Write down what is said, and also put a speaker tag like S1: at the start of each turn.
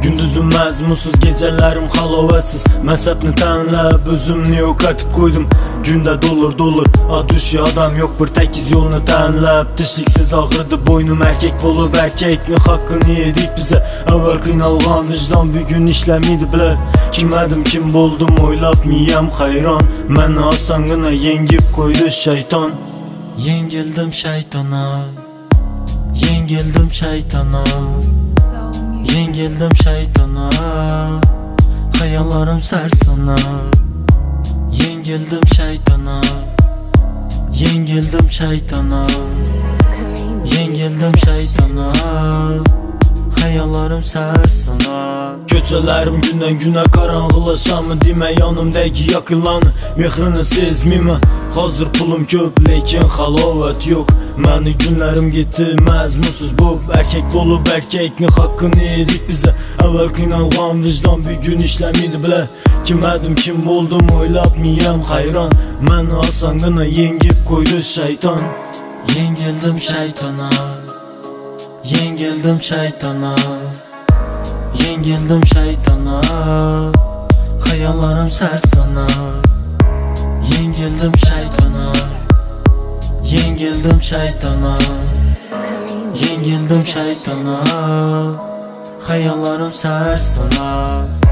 S1: Gündüzüm məzmunsuz, gecələrim xalovatsız. Məzhəbni tanlab, özümni yox atıb qoydum. Gündə dolur adüş adam yox, bir təkiz yolunu tanlab. Dişliksiz ağrıdı boynum, erkek olub erkekni haqqını yedik bizə. Əvvəl qıynalğan vicdan bugün işləmiydi bilə. Kimədim kim boldum oylab miyəm xayran. Məni asanqına yengib qoydu şeytan. Yengildim şeytana, yengildim şeytana, yengildim şeytana, hayallarım sərsana. Yengildim şeytana, yengildim şeytana, yengildim şeytana, hayallarım sərsana. Gecələrim gündən günə qaranğılaşamı, demə yanımdaki yakınlanı. Mehrini sezmimə, hazır pulum köp, lekin xalovət yox. Məni günlərim getdi məzmunsuz bu. Erkek olub erkekni haqqını yedik bizə. Əvvəl qıynalğan vicdan bugün işləmiydi bilə. Kimədim kim oldum oylab miyəm xayran. Məni asanqına yengib qoydu şeytan. Yengildim şeytana, yengildim şeytana, yengildim şeytana, hayallarım sərsana. Yengildim şeytana, yengildim şeytana, yengildim şeytana, hayallarım sərsana.